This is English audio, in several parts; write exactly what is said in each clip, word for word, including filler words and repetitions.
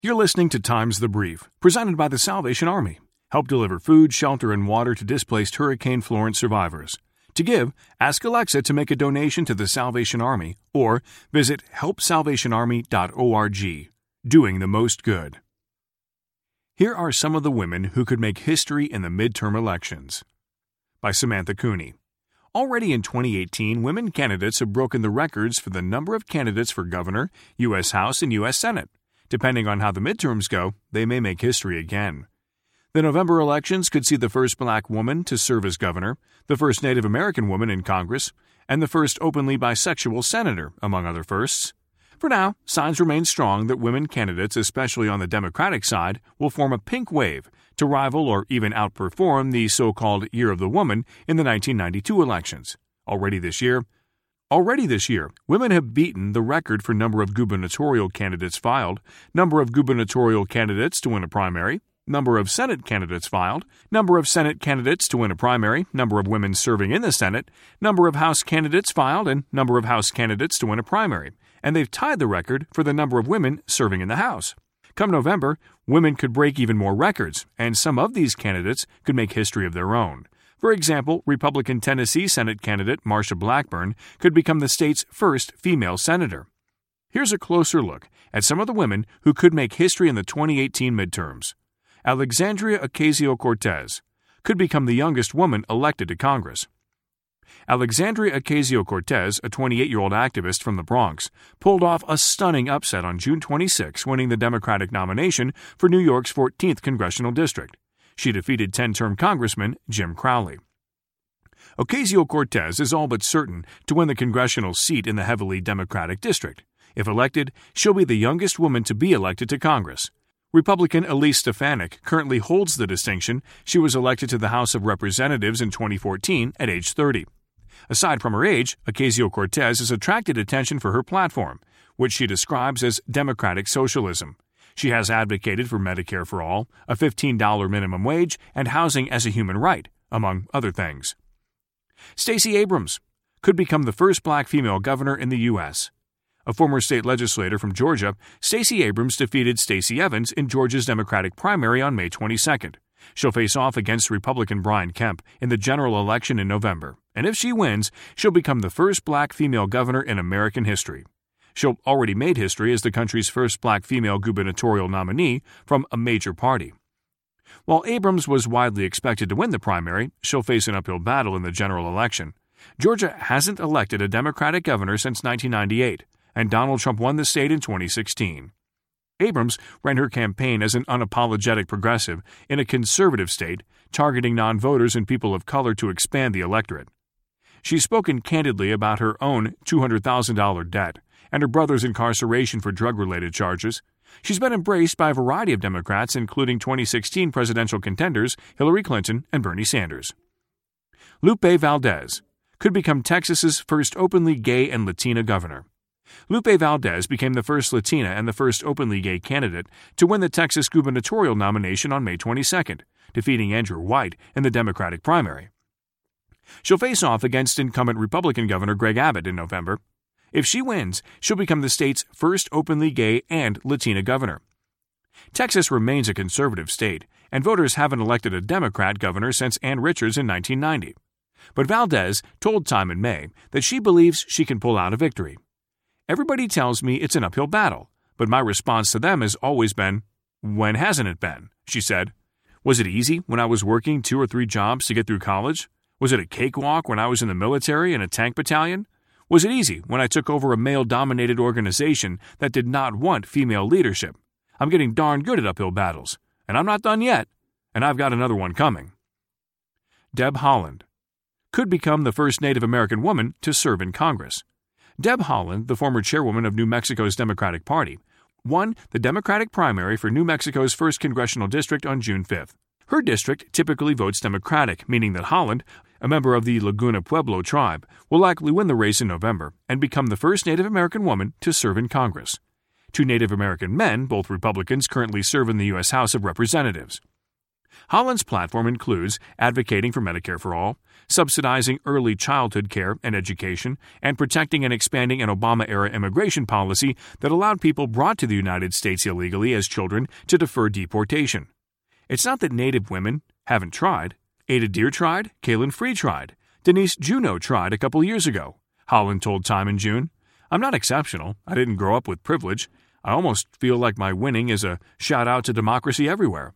You're listening to Times the Brief, presented by the Salvation Army. Help deliver food, shelter, and water to displaced Hurricane Florence survivors. To give, ask Alexa to make a donation to the Salvation Army or visit help salvation army dot org. Doing the most good. Here are some of the women who could make history in the midterm elections. By Samantha Cooney. Already in twenty eighteen, women candidates have broken the records for the number of candidates for governor, U S House, and U S Senate. Depending on how the midterms go, they may make history again. The November elections could see the first black woman to serve as governor, the first Native American woman in Congress, and the first openly bisexual senator, among other firsts. For now, signs remain strong that women candidates, especially on the Democratic side, will form a pink wave to rival or even outperform the so-called Year of the Woman in the nineteen ninety-two elections. Already this year, Already this year, women have beaten the record for number of gubernatorial candidates filed, number of gubernatorial candidates to win a primary, number of Senate candidates filed, number of Senate candidates to win a primary, number of women serving in the Senate, number of House candidates filed, and number of House candidates to win a primary. And they've tied the record for the number of women serving in the House. Come November, women could break even more records, and some of these candidates could make history of their own. For example, Republican Tennessee Senate candidate Marsha Blackburn could become the state's first female senator. Here's a closer look at some of the women who could make history in the twenty eighteen midterms. Alexandria Ocasio-Cortez could become the youngest woman elected to Congress. Alexandria Ocasio-Cortez, a twenty-eight-year-old activist from the Bronx, pulled off a stunning upset on June twenty-sixth, winning the Democratic nomination for New York's fourteenth congressional district. She defeated ten-term Congressman Jim Crowley. Ocasio-Cortez is all but certain to win the congressional seat in the heavily Democratic district. If elected, she'll be the youngest woman to be elected to Congress. Republican Elise Stefanik currently holds the distinction. She was elected to the House of Representatives in twenty fourteen at age thirty. Aside from her age, Ocasio-Cortez has attracted attention for her platform, which she describes as democratic socialism. She has advocated for Medicare for all, a fifteen dollars minimum wage, and housing as a human right, among other things. Stacey Abrams could become the first black female governor in the U S A former state legislator from Georgia, Stacey Abrams defeated Stacey Evans in Georgia's Democratic primary on May twenty-second. She'll face off against Republican Brian Kemp in the general election in November, and if she wins, she'll become the first black female governor in American history. She'll already made history as the country's first black female gubernatorial nominee from a major party. While Abrams was widely expected to win the primary, she'll face an uphill battle in the general election. Georgia hasn't elected a Democratic governor since nineteen ninety-eight, and Donald Trump won the state in twenty sixteen. Abrams ran her campaign as an unapologetic progressive in a conservative state, targeting non-voters and people of color to expand the electorate. She's spoken candidly about her own two hundred thousand dollars debt and her brother's incarceration for drug-related charges. She's been embraced by a variety of Democrats, including twenty sixteen presidential contenders Hillary Clinton and Bernie Sanders. Lupe Valdez could become Texas's first openly gay and Latina governor. Lupe Valdez became the first Latina and the first openly gay candidate to win the Texas gubernatorial nomination on May twenty-second, defeating Andrew White in the Democratic primary. She'll face off against incumbent Republican Governor Greg Abbott in November. If she wins, she'll become the state's first openly gay and Latina governor. Texas remains a conservative state, and voters haven't elected a Democrat governor since Ann Richards in nineteen ninety. But Valdez told Time in May that she believes she can pull out a victory. Everybody tells me it's an uphill battle, but my response to them has always been, when hasn't it been? She said. Was it easy when I was working two or three jobs to get through college? Was it a cakewalk when I was in the military in a tank battalion? Was it easy when I took over a male-dominated organization that did not want female leadership? I'm getting darn good at uphill battles, and I'm not done yet, and I've got another one coming. Deb Haaland could become the first Native American woman to serve in Congress. Deb Haaland, the former chairwoman of New Mexico's Democratic Party, won the Democratic primary for New Mexico's first congressional district on June fifth. Her district typically votes Democratic, meaning that Haaland, a member of the Laguna Pueblo tribe, will likely win the race in November and become the first Native American woman to serve in Congress. Two Native American men, both Republicans, currently serve in the U S House of Representatives. Holland's platform includes advocating for Medicare for all, subsidizing early childhood care and education, and protecting and expanding an Obama-era immigration policy that allowed people brought to the United States illegally as children to defer deportation. It's not that Native women haven't tried. Ada Deer tried, Kaylin Free tried, Denise Juneau tried a couple years ago. Holland told Time in June, "I'm not exceptional. I didn't grow up with privilege. I almost feel like my winning is a shout-out to democracy everywhere."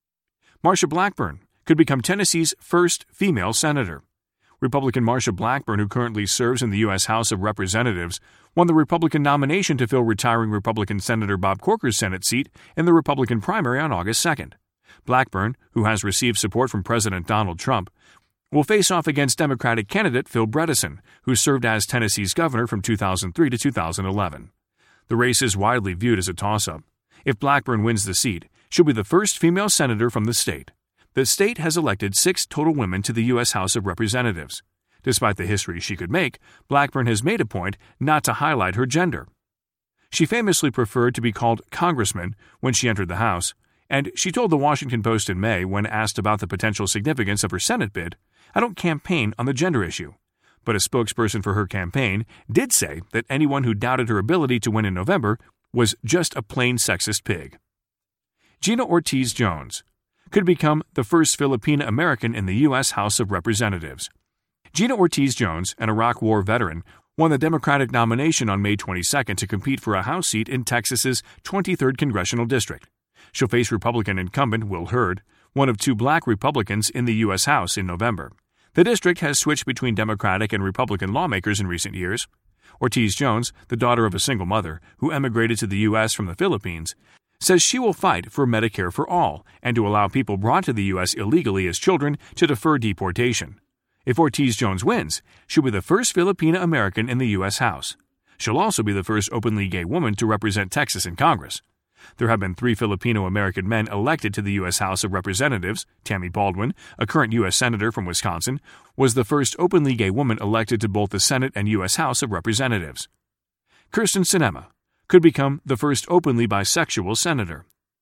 Marsha Blackburn could become Tennessee's first female senator. Republican Marsha Blackburn, who currently serves in the U S House of Representatives, won the Republican nomination to fill retiring Republican Senator Bob Corker's Senate seat in the Republican primary on August second. Blackburn, who has received support from President Donald Trump, will face off against Democratic candidate Phil Bredesen, who served as Tennessee's governor from two thousand three to two thousand eleven. The race is widely viewed as a toss-up. If Blackburn wins the seat, she'll be the first female senator from the state. The state has elected six total women to the U S House of Representatives. Despite the history she could make, Blackburn has made a point not to highlight her gender. She famously preferred to be called congressman when she entered the House, and she told the Washington Post in May when asked about the potential significance of her Senate bid, "I don't campaign on the gender issue." But a spokesperson for her campaign did say that anyone who doubted her ability to win in November was just a plain sexist pig. Gina Ortiz Jones could become the first Filipina American in the U S House of Representatives. Gina Ortiz Jones, an Iraq War veteran, won the Democratic nomination on May twenty-second to compete for a House seat in Texas's twenty-third Congressional District. She'll face Republican incumbent Will Hurd, one of two black Republicans in the U S House, in November. The district has switched between Democratic and Republican lawmakers in recent years. Ortiz Jones, the daughter of a single mother who emigrated to the U S from the Philippines, says she will fight for Medicare for all and to allow people brought to the U S illegally as children to defer deportation. If Ortiz Jones wins, she'll be the first Filipina American in the U S House. She'll also be the first openly gay woman to represent Texas in Congress. There have been three Filipino-American men elected to the U S House of Representatives. Tammy Baldwin, a current U S Senator from Wisconsin, was the first openly gay woman elected to both the Senate and U S House of Representatives. Kyrsten Sinema could become the first openly bisexual senator.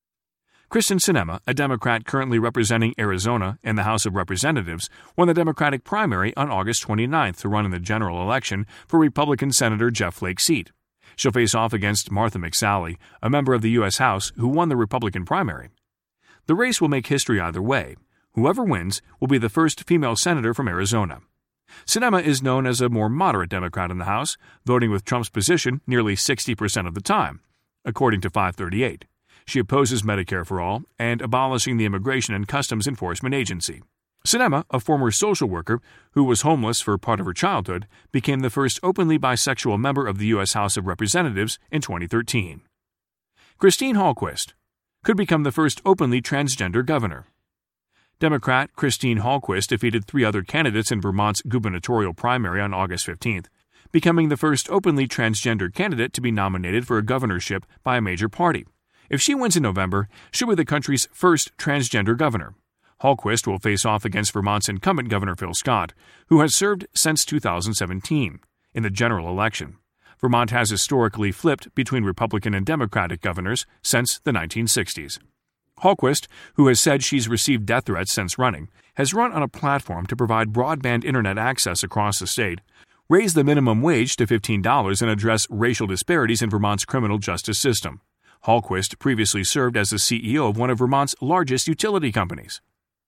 Kyrsten Sinema, a Democrat currently representing Arizona in the House of Representatives, won the Democratic primary on August twenty-ninth to run in the general election for Republican Senator Jeff Flake's seat. She'll face off against Martha McSally, a member of the U S House who won the Republican primary. The race will make history either way. Whoever wins will be the first female senator from Arizona. Sinema is known as a more moderate Democrat in the House, voting with Trump's position nearly sixty percent of the time, according to five thirty-eight. She opposes Medicare for all and abolishing the Immigration and Customs Enforcement Agency. Sinema, a former social worker who was homeless for part of her childhood, became the first openly bisexual member of the U S House of Representatives in twenty thirteen. Christine Hallquist could become the first openly transgender governor. Democrat Christine Hallquist defeated three other candidates in Vermont's gubernatorial primary on August fifteenth, becoming the first openly transgender candidate to be nominated for a governorship by a major party. If she wins in November, she'll be the country's first transgender governor. Hallquist will face off against Vermont's incumbent Governor Phil Scott, who has served since two thousand seventeen, in the general election. Vermont has historically flipped between Republican and Democratic governors since the nineteen sixties. Hallquist, who has said she's received death threats since running, has run on a platform to provide broadband internet access across the state, raise the minimum wage to fifteen dollars, and address racial disparities in Vermont's criminal justice system. Hallquist previously served as the C E O of one of Vermont's largest utility companies.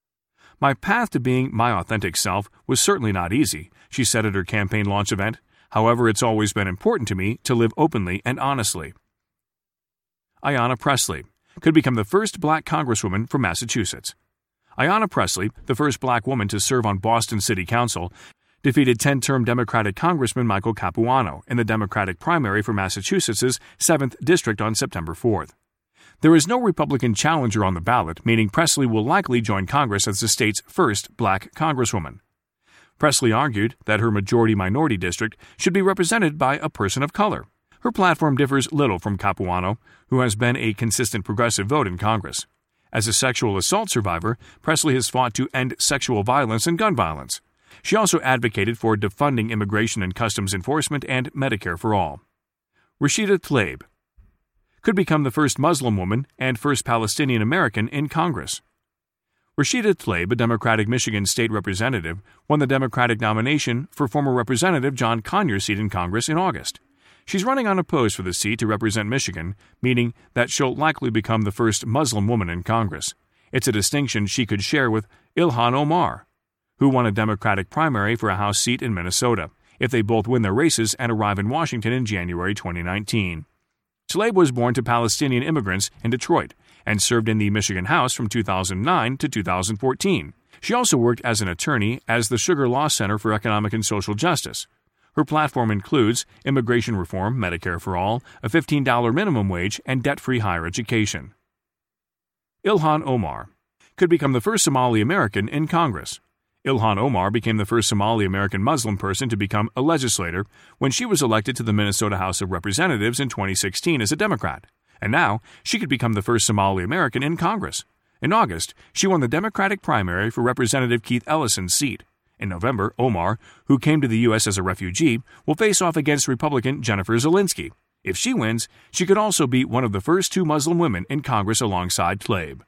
"My path to being my authentic self was certainly not easy," she said at her campaign launch event. "However, it's always been important to me to live openly and honestly." Ayanna Pressley could become the first black congresswoman from Massachusetts. Ayanna Pressley, the first black woman to serve on Boston City Council, defeated ten-term Democratic Congressman Michael Capuano in the Democratic primary for Massachusetts' seventh District on September fourth. There is no Republican challenger on the ballot, meaning Pressley will likely join Congress as the state's first black congresswoman. Pressley argued that her majority-minority district should be represented by a person of color. Her platform differs little from Capuano, who has been a consistent progressive vote in Congress. As a sexual assault survivor, Pressley has fought to end sexual violence and gun violence. She also advocated for defunding Immigration and Customs Enforcement and Medicare for all. Rashida Tlaib could become the first Muslim woman and first Palestinian American in Congress. Rashida Tlaib, a Democratic Michigan state representative, won the Democratic nomination for former Representative John Conyers' seat in Congress in August. She's running unopposed for the seat to represent Michigan, meaning that she'll likely become the first Muslim woman in Congress. It's a distinction she could share with Ilhan Omar, who won a Democratic primary for a House seat in Minnesota, if they both win their races and arrive in Washington in January twenty nineteen. Tlaib was born to Palestinian immigrants in Detroit and served in the Michigan House from two thousand nine to two thousand fourteen. She also worked as an attorney as the Sugar Law Center for Economic and Social Justice. Her platform includes immigration reform, Medicare for all, a fifteen dollars minimum wage, and debt-free higher education. Ilhan Omar could become the first Somali American in Congress. Ilhan Omar became the first Somali American Muslim person to become a legislator when she was elected to the Minnesota House of Representatives in twenty sixteen as a Democrat, and now she could become the first Somali American in Congress. In August, she won the Democratic primary for Representative Keith Ellison's seat. In November, Omar, who came to the U S as a refugee, will face off against Republican Jennifer Zielinski. If she wins, she could also be one of the first two Muslim women in Congress alongside Tlaib.